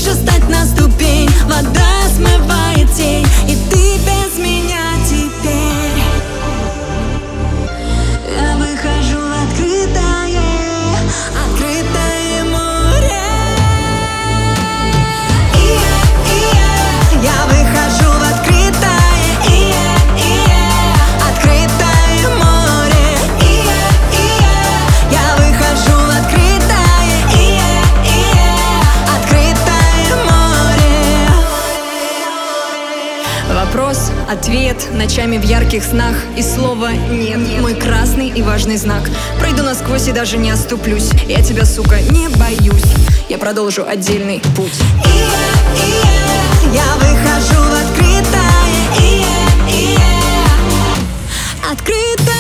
лучше встать на ступень. Вода смывает тень, и ты без меня теперь. Я выхожу в открытое море. Я выхожу в открытое море. Я выхожу в открытое море. Вопрос, ответ, ночами в ярких снах, и слова нет. Мой красный и важный знак. Пройду насквозь и даже не оступлюсь. Я тебя, сука, не боюсь. Я продолжу отдельный путь. Я выхожу в открытое.